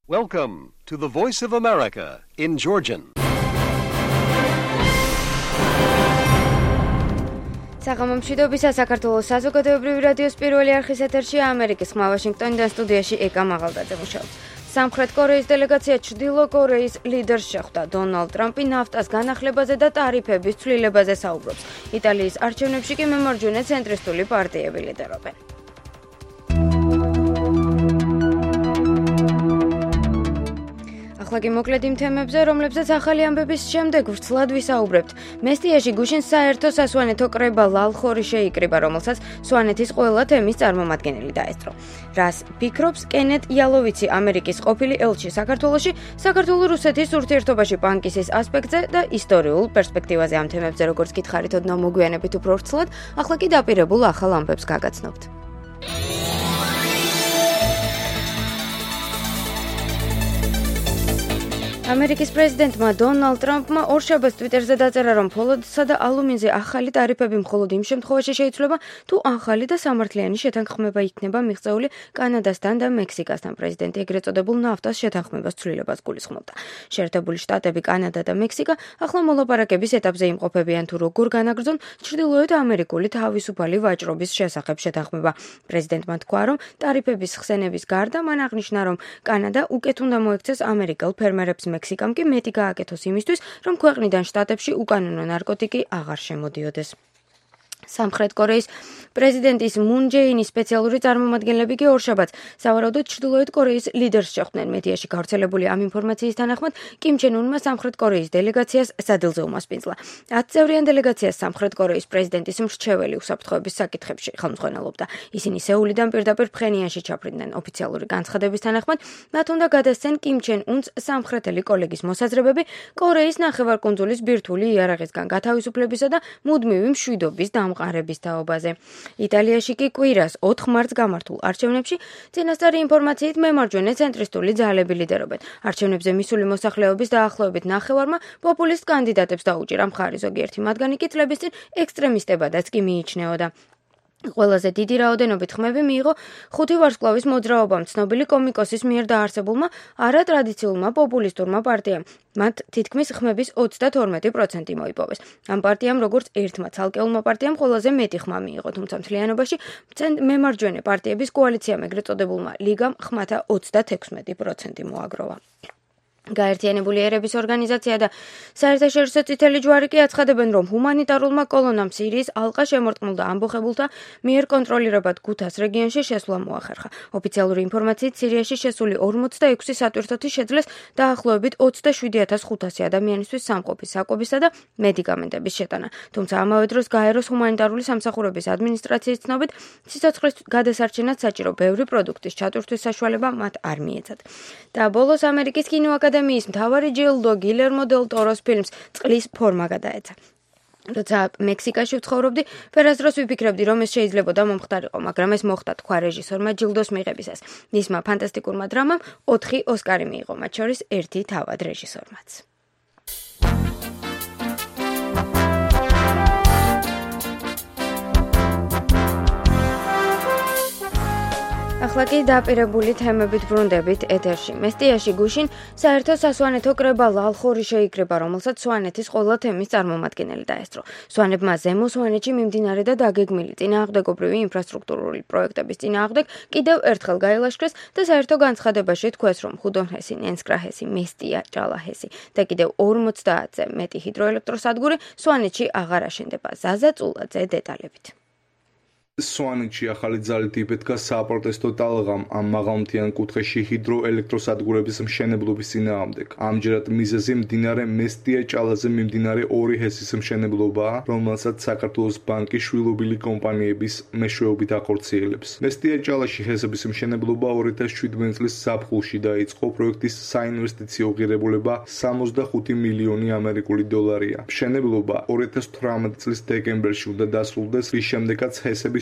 Welcome to the Voice of America in Georgian. საღამომშვიდობისა საქართველოს საზოგადოებრივი რადიოს პირველი არხის ეთერში ამერიკის ხმა ვაშინგტონიდან სტუდიაში ეკა მაღალდაძე მუშაობს. სამხრეთ კორეის დელეგაცია ჩრდილო კორეის ლიდერს შეხვდა. დონალდ ტრამპი ნაფტას განახლებაზე და ტარიფების ცვლილებაზე საუბრობს. იტალიის არჩევნებში კი მემარჯვენე ცენტრისტული პარტიები ლიდერობენ. ახლა კი მოკლედ იმ თემებზე, რომლებზეც ახალი ამბების შემდეგ ვრცლად ვისაუბრებთ. მესტიაში გუშინ საერთო სასვანეთო კრება ლალხორი შეიკრიბა, რომელსაც სვანეთის ყველა თემის წარმომადგენელი დაესწრო. რას ფიქრობს კენეთ იალოვიცი, ამერიკის ყოფილი ელჩი საქართველოში, საქართველო-რუსეთის ურთიერთობაში პანკისის ასპექტზე და ისტორიულ პერსპექტივაზე ამ თემებზე, როგორც გითხარით, ოდნავ მოგვიანებით უფრო ვრცლად, ახლა კი დაპირებულ ახალ ამბებს გაგაცნობთ. ამერიკის პრეზიდენტმა დონალდ ტრამპმა ორშაბათს ტვიტერზე დაწერა, რომ ფოლოდსა და ალუმინზე ახალი ტარიფები მხოლოდ იმ შემთხვევაში შეიცვლება, თუ ახალი და სამართლიანი შეთანხმება იქნება მიღწეული კანადასთან და მექსიკასთან. პრეზიდენტი ეგრეთ წოდებულ ნაფტას შეთანხმებას ცვლილებას გულისხმობდა. შეერთებული შტატები, კანადა და მექსიკა ახლა მოლაპარაკების ეტაპზე იმყოფებიან, თუ როგორ განაგრძონ ჩრდილოეთ ამერიკული თავისუფალი ვაჭრობის შესახებ შეთანხმება. პრეზიდენტმა თქვა, რომ ტარიფების ხსენების გარდა მან აღნიშნა, რომ კანადა უკეთ უნდა მოექცეს ამერიკელ ფერმერებს, მექსიკამ კი მეტი გააკეთოს იმისთვის, რომ ქვეყნიდან შტატებში უკანონო ნარკოტიკი აღარ შემოდიოდეს. სამხრეთ კორეის პრეზიდენტის მუნ ჯეინის სპეციალური წარმომადგენლები კი ორშაბათს სავარაუდოდ ჩრდილოეთ კორეის ლიდერს შეხვდნენ. მედიაში გავრცელებული ამ ინფორმაციის თანახმად, კიმ ჩენ უნმა სამხრეთ კორეის დელეგაციას სადილზე უმასპინძლა. 10 წევრიან დელეგაციას სამხრეთ კორეის პრეზიდენტის მრჩეველი უსაფრთხოების საკითხებში ხელმძღვანელობდა. ისინი სეულიდან პირდაპირ ფხენიანში ჩაფრინდნენ. ოფიციალური განცხადების თანახმად, მათ უნდა გადასცენ კიმ ჩენ უნს სამხრეთელი კოლეგის მოსაზრებები კორეის ნახევარკუნძულის ბირთვული იარაღისგან გათავისუფლებისა და მუდმივი მშვიდობის დამყარების თაობაზე. იტალიაში კი კვირას 4 მარტს გამართულ არჩევნებში წინასწარი ინფორმაციით მემარჯვენე ცენტრისტული ძალები ლიდერობენ. არჩევნებზე მისული მოსახლეობის დაახლოებით ნახევარმა პოპულისტ კანდიდატებს დაუჭირა მხარი, ზოგიერთი მათგანი კი წლების წინ ექსტრემისტებადაც კი მიიჩნეოდა. ყველაზე დიდი რაოდენობით ხმები მიიღო 5 ვარსკვლავის მოძრაობამ, ცნობილი კომიკოსის მიერ დაარსებულმა არატრადიციულმა პოპულისტურმა პარტიამ. მათ თითქმის ხმების 32% მოიპოვეს. ამ პარტიამ, როგორც ერთმა ცალკეულმა პარტიამ, ყველაზე მეტი ხმა მიიღო, თუმცა მთლიანობაში მემარჯვენე პარტიების კოალიციამ, ეგრეთ წოდებულმა ლიგამ, ხმათა 36% მოაგროვა. გაერთიანებული ერების ორგანიზაცია და საერთაშორისო წითელი ჯვარი კი აცხადებენ, რომ ჰუმანიტარულმა კოლონამ სირიის ალყა შემორტყმულ და ამბოხებულთა მიერ კონტროლირებად გუთას რეგიონში შესვლა მოახერხა. ოფიციალური ინფორმაციით, სირიაში შესული 46 სატვირთოთი შეძლეს დაახლოებით 27,500 ადამიანისთვის სამყოფის, საკვებისა და მედიკამენტების შეტანა. თუმცა ამავე დროს გაეროს ჰუმანიტარული სამსახურების ადმინისტრაციის ცნობით, სიცოცხლის გადასარჩენად საჭირო ბევრი პროდუქტის ჩატვირთვის საშუალება მათ არ მიეცათ. და ბოლოს ამერიკის კინოაკადემიის მთავარი ჯილდო გილერმო დელ ტოროს ფილმს წყლის ფორმა გადაეცა. როცა მექსიკაში ვცხოვრობდი, ფერაზდროს ვიფიქრებდი, რომ ეს შეიძლებოდა მომხდარიყო, მაგრამ ეს მოხდა, თქვა რეჟისორმა ჯილდოს მიღებისას. მისმა ფანტასტიკურმა დრამამ 4 ოსკარი მიიღო, მათ შორის 1 თავად რეჟისორმაც. ახლა კი დაპირებული თემებით ბრუნდებით ეთერში. მესტიაში გუშინ საერთო სასვანეთო კრება ლალხორი შეიკრიბა, რომელსაც სვანეთის ყველა თემის წარმომადგენელი დაესწრო. სვანებმა ზემო სვანეთში მიმდინარე და დაგეგმილი წინააღმდეგობრივი ინფრასტრუქტურული პროექტების წინააღმდეგ კიდევ ერთხელ გაილაშქრეს და საერთო განცხადებაში თქვეს, რომ ხუდონჰესი, ნენსკრაჰესი, მესტია, ჭალაჰესი და კიდევ 50-ზე მეტი ჰიდროელექტროსადგური სვანეთში აღარ აშენდება. ზაზა წულაძე დეტალებით. სვანეთში ახალი ძალით იფეთქა საპროტესტო ტალღამ ამ მაღალმთიან კუთხეში ჰიდროელექტროსადგურების მშენებლობის წინააღმდეგ. ამჯერად მიზეზი მდინარე მესტია-ჭალაზე მიმდინარე 2 ჰესის მშენებლობაა, რომელსაც საქართველოს ბანკი შვილობილი კომპანიების მეშვეობით ახორციელებს. მესტია-ჭალაში ჰესების მშენებლობა 2017 წლის ზაფხულში დაიწყო. პროექტის საინვესტიციო ღირებულება 65 მილიონი ამერიკული დოლარია. მშენებლობა 2018 წლის დეკემბერში უნდა დასრულდეს, რის შემდეგაც ჰესების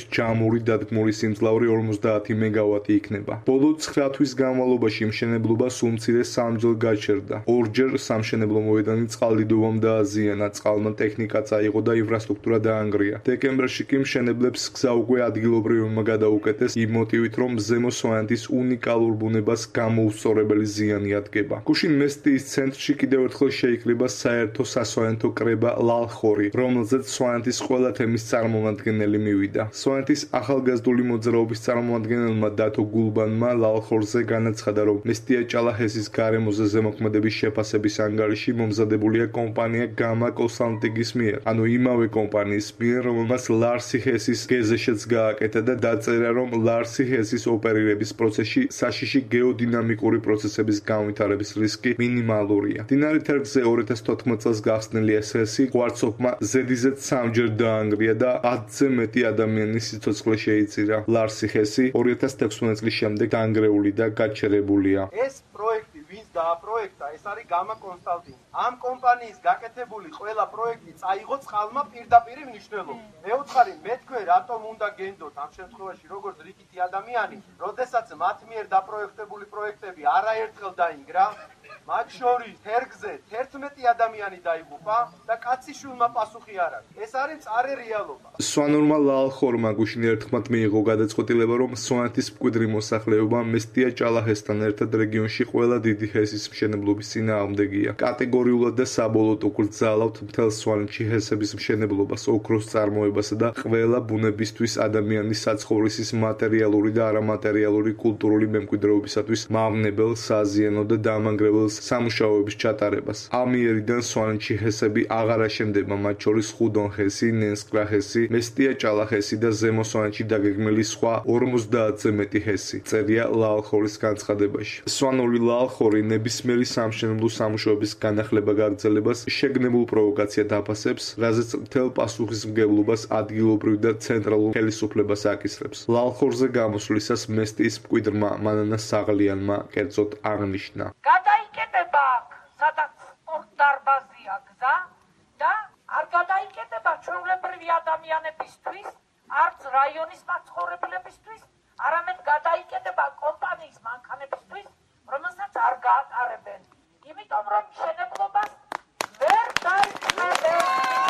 მისთვის ჯამური დადგმული სიმძლავრე 50 მეგავატი იქნება. ბოლო 9 თვის განმავლობაში მშენებლობა სულ მცირე 3 ჯერ გაჩერდა. ორჯერ სამშენებლო მოედანი წყალდიდობამ დააზიანა, წყალმა ტექნიკა წაიღო და ინფრასტრუქტურა დაანგრია. დეკემბერში კი მშენებლებს გზა უკვე ადგილობრივებმა გადაუკეტეს იმ მოტივით, რომ ზემო სვანეთის უნიკალურ ბუნებას გამოუსწორებელი ზიანი ადგება. გუშინ მესტიის ცენტრში კიდევ ერთხელ შეიკრიბა საერთო სასვანეთო კრება ლალხორი, რომელზეც სვანეთის ყველა თემის წარმომადგენელი მივიდა. სვანეთის ახალგაზრდული მოძრაობის წარმომადგენელმა დათო გულბანმა ლალხორზე განაცხადა, რომ მესტია ჭალაჰესის გარემოზე ზემოქმედების შეფასების ანგარიში მომზადებულია კომპანია გამა კონსალტინგის მიერ, ანუ იმავე კომპანიის მიერ, რომელმაც ლარსი ჰესის გეზეშიც გააკეთა და დაწერა, რომ ლარსი ჰესის ოპერირების პროცესში საშიში გეოდინამიკური პროცესების განვითარების რისკი მინიმალურია. მდინარე თერგზე 2014 წელს გახსნილი ეს ჰესი ღვარცოფმა ზედიზედ 3 ჯერ დაანგრია და 10-ზე მეტი ადამიანის სიცოცხლე შეიწირა. ლარსი ჰესი 2016 წლის შემდეგ დაანგრეული და გაჩერებულია. ეს პროექტი ვინც დააპროექტა, ეს არის გამა კონსალტინგი. ამ კომპანიის გაკეთებული ყველა პროექტი წაიღო წყალმა პირდაპირ მნიშვნელობით. მეუთხარი, მე თქვენ რატომ უნდა გენდოთ ამ შემთხვევაში როგორც რიგითი ადამიანი, როდესაც მათ მიერ დაპროექტებული პროექტები არაერთხელ დაინგრა, მათ შორის თერგზე 11 ადამიანი დაიღუპა და კაციშვილმა პასუხი არ აქვს. ეს არის მწარე რეალობა. სვანურმა ლალხორმა გუშინ ერთხმად მიიღო გადაწყვეტილება, რომ სვანეთის მკვიდრი მოსახლეობა მესტია ჭალაჰესთან ერთად რეგიონში ყველა დიდი ჰესის მშენებლობის წინააღმდეგია. კატეგორიულად და საბოლოოდ უკრძალავთ მთელ სვანეთში ჰესების მშენებლობას, ოქროს წარმოებასა და ყველა ბუნებისთვის ადამიანის საცხოვრისის მატერიალური და არამატერიალური კულტურული მემკვიდრეობისათვის მავნებელ, საზიანო და დამანგრებელ სამუშაოების ჩატარებას. ამიერიდან სვანეთში ჰესები აღარ აშენდება, მათ შორის ხუდონ ჰესი, ნენსკრა ჰესი, მესტია ჭალაჰესი და ზემო სვანეთში დაგეგმილი სხვა 50-ზე მეტი ჰესი. წერია ლალხორის განცხადებაში. სვანური ლალხორი ნებისმიერი სამშენებლო სამუშაოების განახლება გაგრძელებას შეგნებულ პროვოკაციად აფასებს, რაზეც მთელ პასუხისმგებლობას ადგილობრივ და ცენტრალურ ხელისუფლებას აკისრებს. ლალხორზე გამოსვლისას მესტიის მკვიდრმა მანანა საღლიანმა კერძოდ აღნიშნა. გადაიკეტება სადაც სპორტდარბაზია გზა და არ გადაიკეტება ჩვეულებრივი ადამიანებისთვის, არც რაიონის მაცხოვრებლებისთვის, არამედ გადაიკეტება კომპანიის მანქანებისთვის, რომელსაც არ გაატარებენ. იმიტომ რომ მშენებლობას ვერ დაიწყებენ.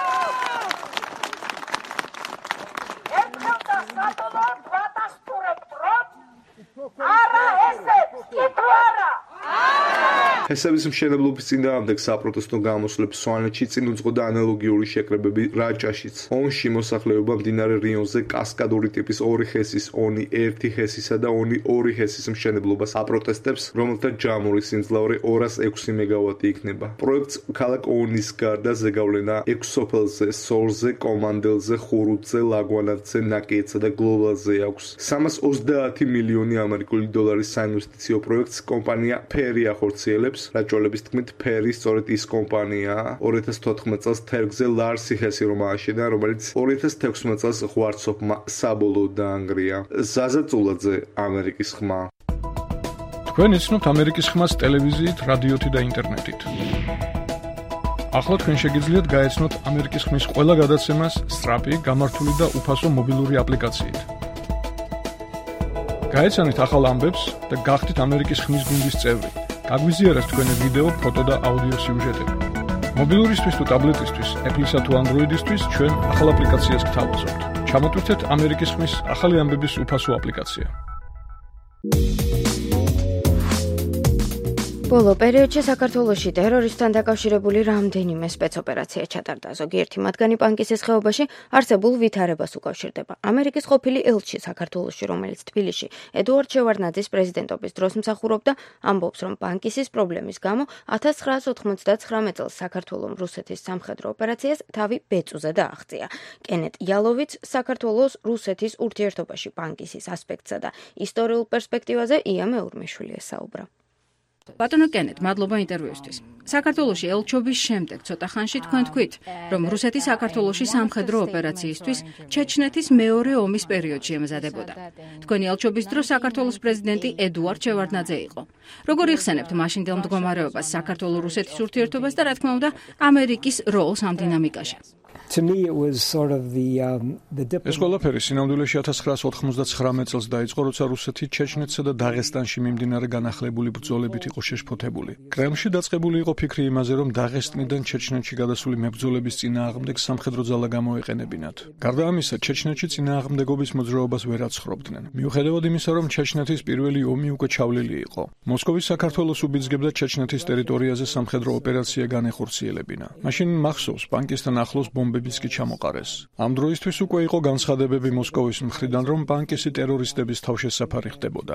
ერთხელ და საბოლოოდ ვადასტურებთ, რომ არა ესეც, კი თუ არა. ჰესების მშენებლობის წინააღმდეგ საპროტესტო გამოსვლებს სვანეთში წინ უძღოდა ანალოგიური შეკრებები რაჭაშიც. ონში მოსახლეობა მდინარე რიონზე კასკადური ტიპის 2 ჰესის, ონი 1 ჰესისა და ონი 2 ჰესის მშენებლობას აპროტესტებს, რომელთა ჯამური სიმძლავრე 206 მეგავატი იქნება. პროექტს ქალაქ ონის გარდა ზეგავლენა 6 სოფელზე, სორზე, კომანდელზე, ხურუთზე, ლაგვანათზე, ნაკიეთსა და გლობალზე აქვს. 330 მილიონი ამერიკული დოლარის საინვესტიციო პროექტს კომპანია ფერი ახორციელებს. რაჭველების თქმით, ფერი სწორედ ის კომპანიაა. 2014 წელს თერგზე ლარსი ჰესი რომ ააშენა, რომელიც 2016 წელს ღვარცოფმა საბოლოოდ დაანგრია. ზაზა წულაძე, ამერიკის ხმა. თქვენ იცნობთ ამერიკის ხმას ტელევიზიით, რადიოთი და ინტერნეტით. ახლა თქვენ შეგიძლიათ გაეცნოთ ამერიკის ხმის ყველა გადაცემას სწრაფი, გამართული და უფასო მობილური აპლიკაციით. გაეცანით ახალ ამბებს და გახდით ამერიკის ხმის გუნდის წევრი. გაგვიზიარეთ თქვენი ვიდეო, ფოტო და აუდიო სიუჟეტები. მობილურისთვის თუ ტაბლეტისთვის, Apple-ისა თუ Android-ისთვის ჩვენ ახალ აპლიკაციას გთავაზობთ. ჩამოტვირთეთ ამერიკის ხმის ახალი ამბების უფასო აპლიკაცია. ბოლო პერიოდში საქართველოში ტერორისტთან დაკავშირებული რამდენიმე სპეცოპერაცია ჩატარდა. ზოგიერთი მათგანი პანკისის ხეობაში არსებულ ვითარებას უკავშირდება. ამერიკის ყოფილი ელჩი საქართველოში, რომელიც თბილისში ედუარდ შევარდნაძის პრეზიდენტობის დროს მსახურობდა, ამბობს, რომ პანკისის პრობლემის გამო 1999 წელს საქართველოს რუსეთის სამხედრო ოპერაციას თავი ბეწუზე დააღწია. კენეტ იალოვიც საქართველოს რუსეთის ურთიერთობაში პანკისის ასპექტსა და ისტორიულ პერსპექტივაზე ია მეურმეშვილი ესაუბრა. ბატონო კენეტ, მადლობა ინტერვიუსთვის. საქართველოში ელჩობის შემდეგ ცოტა ხანში თქვენ თქვით, რომ რუსეთი საქართველოში სამხედრო ოპერაციისთვის ჩეჩნეთის მეორე ომის პერიოდში ემზადებოდა. თქვენი ელჩობის დროს საქართველოს პრეზიდენტი ედუარდ შევარდნაძე იყო. როგორ იხსენებთ მაშინდელ მდგომარეობას საქართველოს-რუსეთის ურთიერთობას და რა თქმა უნდა ამერიკის როლს ამ დინამიკაში? To me it was sort of the ეს ყველაფერი სინამდვილეში 1999 წელს დაიწყო, როცა რუსეთი ჩეჩნეთსა და დაღესტანში მიმდინარე განახლებული ბრძოლებით იყო შეშფოთებული. კრემლში დაწყებული იყო ფიქრი იმაზე, რომ დაღესტნიდან ჩეჩნეთში გადასული მებრძოლების წინააღმდეგ სამხედრო ძალა გამოეყენებინათ. გარდა ამისა, ჩეჩნეთში წინააღმდეგობის მოძრაობას ვერ აცხრობდნენ. მიუხედავად იმისა, რომ ჩეჩნეთის პირველი ომი უკვე ჩავლილი იყო, მოსკოვი საქართველოს უბიძგებდა ჩეჩნეთის ტერიტორიაზე სამხედრო ოპერაცია განეხორციელებინა. მაშინ მახსოვს, ბანკისთან ახლოს ბომბებიც კი ჩამოყარეს. ამ დროისთვის უკვე იყო განცხადებები მოსკოვის მხრიდან, რომ ბანკისი ტერორისტების თავშესაფარი ხდებოდა.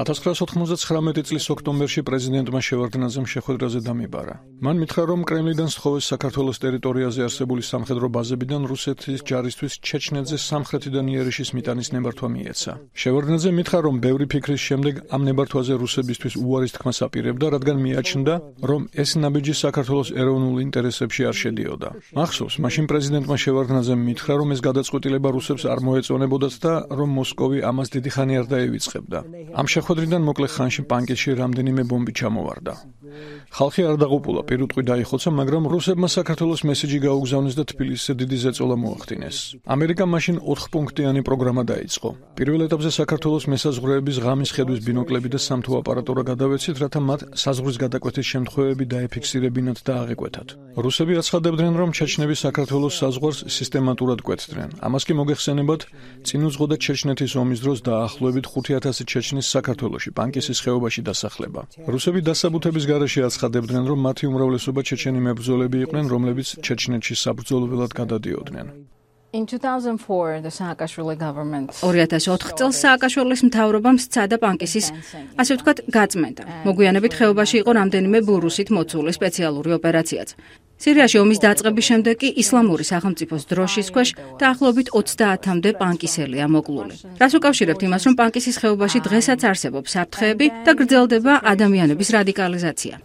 1999 წლის ოქტომბერში პრეზიდენტმა შევარდნაძემ შეხვედრაზე დამიბარა. მან მითხრა, რომ კრემლიდან სთხოვეს საქართველოს ტერიტორიაზე არსებული სამხედრო ბაზებიდან რუსეთის ჯარისთვის ჩეჩნეთზე სამხრეთიდან იერიშის მიტანის ნებართვა მიეცა. შევარდნაძე მითხრა, რომ ბევრი ფიქრის შემდეგ ამ ნებართვაზე რუსებისთვის უარის თქმას აპირებდა, რადგან მიაჩნდა, რომ ეს ნაბიჯი საქართველოს ეროვნულ ინტერესებში არ შედიოდა. მახსოვს, მაშინ პრეზიდენტმა შევარდნაძემ მითხრა, რომ ეს გადაწყვეტილება რუსებს არ მოეწონებოდათ და რომ მოსკოვი ამას დიდი ხანი არ დაევიწყებდა. ამ შეხვედრიდან მოკლე ხანში ბანკში რამდენიმე ბომბი ჩამოვარდა. ხალხი არ დაღუპულა, პირუტყვი დაიხოცა, მაგრამ რუსებმა საქართველოს მესიჯი გაუგზავნეს და თბილისზე დიდი ზეწოლა მოახდინეს. ამერიკამ მაშინ 4-პუნქტიანი პროგრამა დაიწყო. პირველ ეტაპზე საქართველოს მესაზღვრეების ღამის ხედვის ბინოკლები და სამთო აპარატურა გადავეცით, რათა მათ საზღვრის გადაკვეთის შემთხვევები დაეფიქსირებინათ და აღეკვეთათ. რუსები აცხადებდნენ, რომ ჩეჩნები საქართველოს საზღვარს სისტემატურად კვეთდნენ. ამას კი მოგეხსენებათ, წინ უძღოდა ჩეჩნეთის ომის დროს დაახლოებით 5000 ჩეჩნის საქართველოში, ბანკისის ხეობაში დასახლება. რუსები დასაბუთების გარეშე აცხადებდნენ, რომ მათი უმრავლესობა ჩეჩენი მებრძოლები იყვნენ, რომლებიც ჩეჩნეთში საბრძოლველად გადადიოდნენ. In 2004 the Saakashvili government 2004 წელს სააკაშვილის მთავრობამ სცადა ბანკისის, ასე ვთქვათ, გაწმენდა. მოგვიანებით ხეობაში იყო რამდენიმე ბურუსით მოცული სპეციალური ოპერაციაც. სირიაში ომის დაწყების შემდეგ კი ისლამური სახელმწიფოს დროშის ქვეშ დაახლოებით 30-მდე ბანკისელია მოკლული. რას უკავშირებთ იმას, რომ ბანკისის ხეობაში დღესაც არსებობს საფრთხეები და გრძელდება ადამიანების რადიკალიზაცია?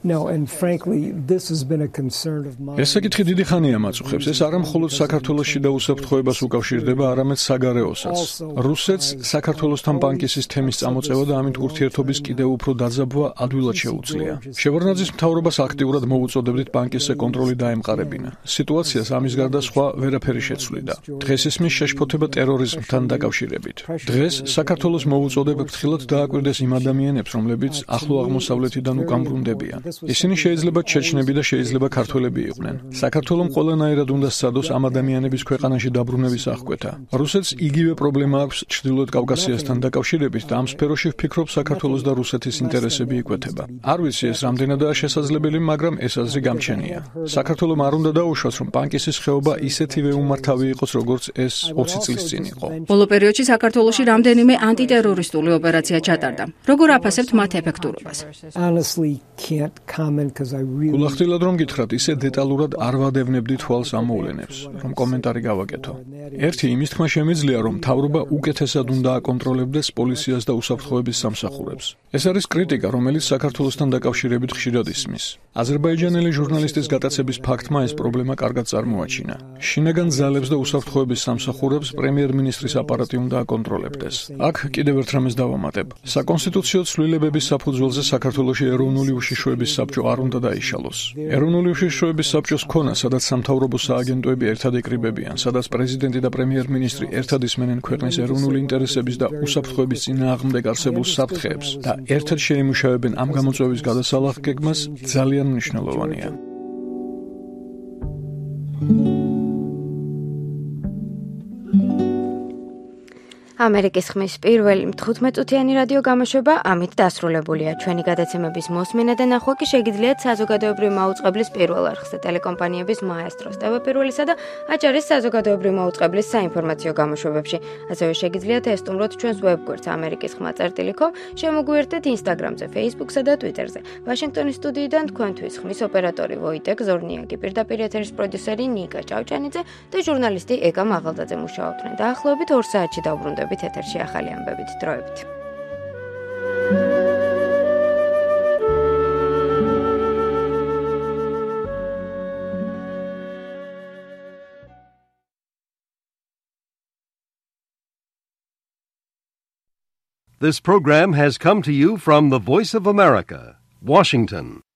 ეს საკითხი დიდი ხანია მაწუხებს. ეს არა მხოლოდ საქართველოსში და უსაფრთხოებას უკავშირდება, არამედ საგარეოსაც. რუსეთს საქართველოსთან ბანკისის თემის წამოწევა და ამით ურთიერთობის კიდევ უფრო დაძაბვა ადვილად შეუძლია. შევარდნაძის მთავრობას აქტიურად მოუწოდებდით ბანკისზე კონტროლი დაემყარებინა. სიტუაციას ამის გარდა სხვა ვერაფერი შეცვლიდა. დღეს ისმის შეშფოთება ტერორიზმთან დაკავშირებით. დღეს საქართველოს მოუწოდებ ფრთხილად დააკვირდეს იმ ადამიანებს, რომლებიც ახლო აღმოსავლეთიდან უკან ბრუნდებიან. ისინი შეიძლება ჩეჩნები და შეიძლება ქართველები იყვნენ. საქართველოს ყველანაირად უნდა სცადოს ამ ადამიანების ქვეყანაში დაბრუნების აღკვეთა. რუსეთს იგივე პრობლემა აქვს ჩრდილოეთ კავკასიასთან დაკავშირებით და ამ სფეროში ვფიქრობ საქართველოს და რუსეთის ინტერესები იკვეთება. არ ვიცი ეს რამდენადაა შესაძლებელი, მაგრამ ეს აზრი გამჩენია. საქართველოს არ უნდა დაუშვას, რომ ბანკისის ხეობა ისეთივე უმართავი იყოს, როგორც ეს 20 წლის წინ იყო. ბოლო პერიოდში საქართველოში რამდენიმე ანტიტერორისტული ოპერაცია ჩატარდა. როგორ აფასებთ მათ ეფექტურობას? გულახდილად რომ გითხრათ, ისე დეტალურად არ ვადევნებდი თვალს ამ მოვლენებს, რომ კომენტარი გავაკეთო. ერთი იმის თქმა შემიძლია, რომ მთავრობა უკეთესად უნდა აკონტროლებდეს პოლიციას და უსაფრთხოების სამსახურებს. ეს არის კრიტიკა, რომელიც საქართველოსთან დაკავშირებით ხშირად ისმის. აზერბაიჯანელი ჟურნალისტის გატაცების ფაქტმა ეს პრობლემა კარგად წარმოაჩინა. შინაგან ძალებს და უსაფრთხოების სამსახურებს პრემიერ-მინისტრის აპარატი უნდა აკონტროლებდეს. აქ კიდევ ერთ რამეს დავამატებ. საკონსტიტუციო ცვლილებების საფუძველზე საქართველოში ეროვნული უშიშროების საბჭო არ უნდა დაიშალოს. ეროვნული უშიშროების საბჭოს ქონა, სადაც სამთავრობო სააგენტოები ერთად იკრიბებიან, სადაც პრეზიდენტი და პრემიერ-მინისტრი ერთად ისმენენ ქვეყნის ეროვნული ინტერესების და უსაფრთხოების წინააღმდეგ არსებულ საფრთხეებს და ერთად შეიმუშავებენ ამ გამოწვევის გადასალახგეგმას, ძალიან მნიშვნელოვანია. ამერიკის ხმის პირველი 15-წუთიანი რადიო გამოშვება ამით დასრულებულია. ჩვენი გადაცემების მოსმენა და ნახვა კი შეგიძლიათ საზოგადოებრივი მაუწყებლის პირველ არხზე, ტელეკომპანიების მაესტროს, TV პირველისა და აჭარის საზოგადოებრივი მაუწყებლის საინფორმაციო გამოშვებებში. ასევე შეგიძლიათ ესტუმროთ ჩვენს ვებგვერდს amerikiskhma.com, შემოგვიერთდეთ Instagram-ზე, Facebook-სა და Twitter-ზე. ვაშინგტონის სტუდიიდან თქვენთვის ხმის ოპერატორი ვოიტეკ ზორნიაკი, პირდაპირ ეთერის პროდიუსერი ნიკა ჭავჭანიძე და ჟურნალისტი ეკა მაღალდაძე მუშაობდნენ. დაახლოებით 2 საათში დავბრუნდებით ეთერში ახალი ამბებით. დროებით. This program has come to you from the Voice of America, Washington.